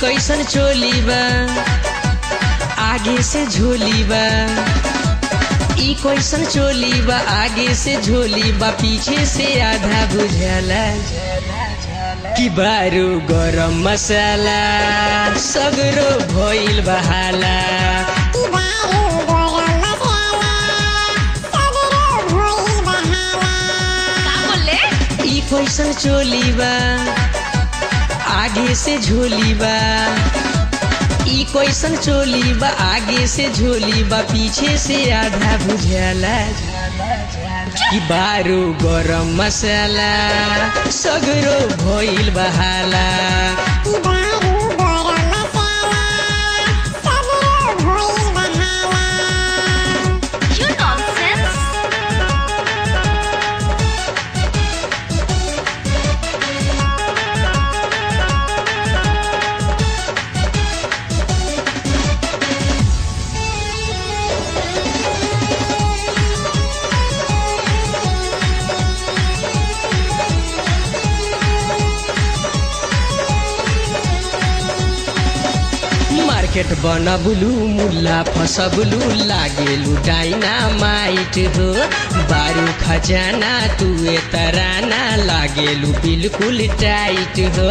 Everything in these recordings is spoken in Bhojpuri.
कैसन चोली बा आगे से झोली बा ई कैसन चोली बा आगे से झोली बा पीछे से आधा बुझाला कि बारू गरम मसाला सगरो भइल बहाला ई कैसन चोली बा आगे से झोली बा ई कैसन चोली बा आगे से झोली बा पीछे से आधा बुझाला कि बारू गरम मसाला सगरो भइल बहाला मार्केट बनबलू मुल्ला फसबलू लागेलू डाइनामाइट हो बारू खजाना तुए तराना लागेलू बिल्कुल टाइट हो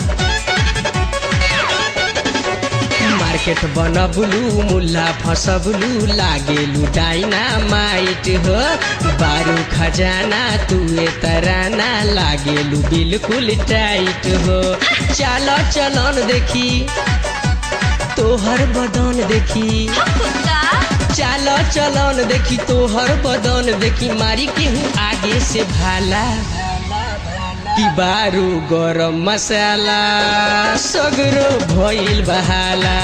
मार्केट बनबलू मुल्ला फसबलू लागेलू डाइनामाइट हो बारू खजाना तुए तराना लागेलू बिल्कुल टाइट हो चलो चलन देखी तोहर बदन देखी चलो चलन देखी तोहर बदन देखी मारी केहू आगे से भाला कि बारू गरम मसाला सगरो भइल बहाला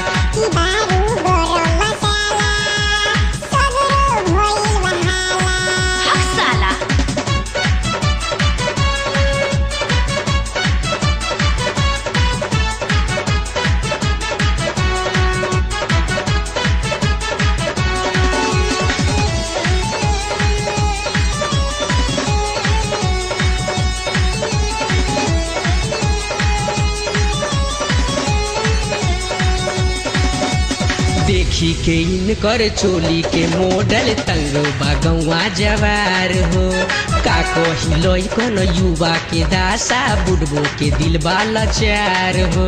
देखी के इनकर चोली के मॉडल तंग बगवा जवार हो का कहिलोई कन युवा के दासा बुढ़बो के दिल लाचार हो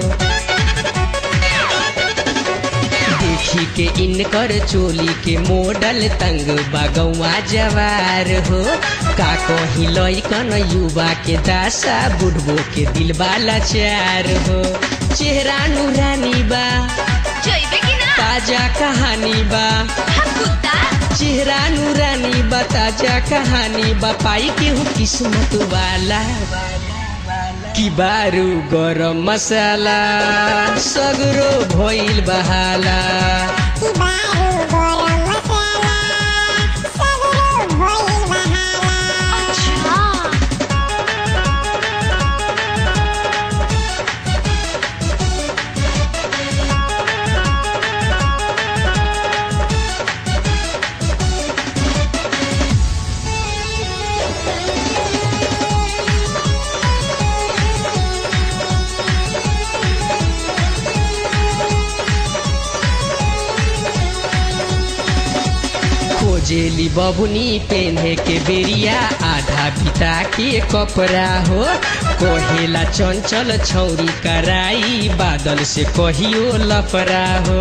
देखी के इनकर चोली के मॉडल तंग बगवा जवार हो का कहिलोई कन युवा के दासा बुढ़बो के दिल लाचार हो चेहरा नूरानी बा ताजा कहानी बा चेहरा नूरानी बा ताजा कहानी बा पाई केहू किस्मत वाला कि बारू गरम मसाला सगरो भइल बहाला जेली बबुनी पेन्हे के बेरिया आधा बिता के कपड़ा हो कहेला चंचल छौरी कराई बादल से कहियो लफड़ा हो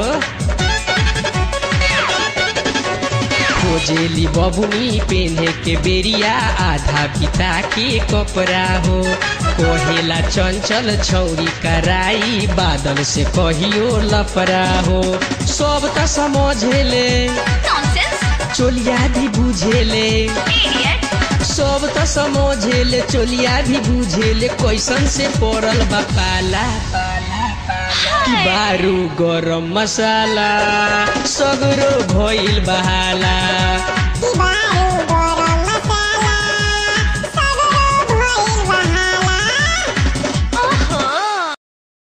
खोजेली बबुनी पेन्हे के बेरिया आधा बिता के कपड़ा हो कहेला चंचल छौरी कराई बादल से कहियो लफड़ा हो सब त समझेले चोलिया भी बुझेले सब त समझेले चोलिया भी बुझेले कैसन से पड़ल बा पाला कि बारू गरम मसाला सगरो भइल बहाला।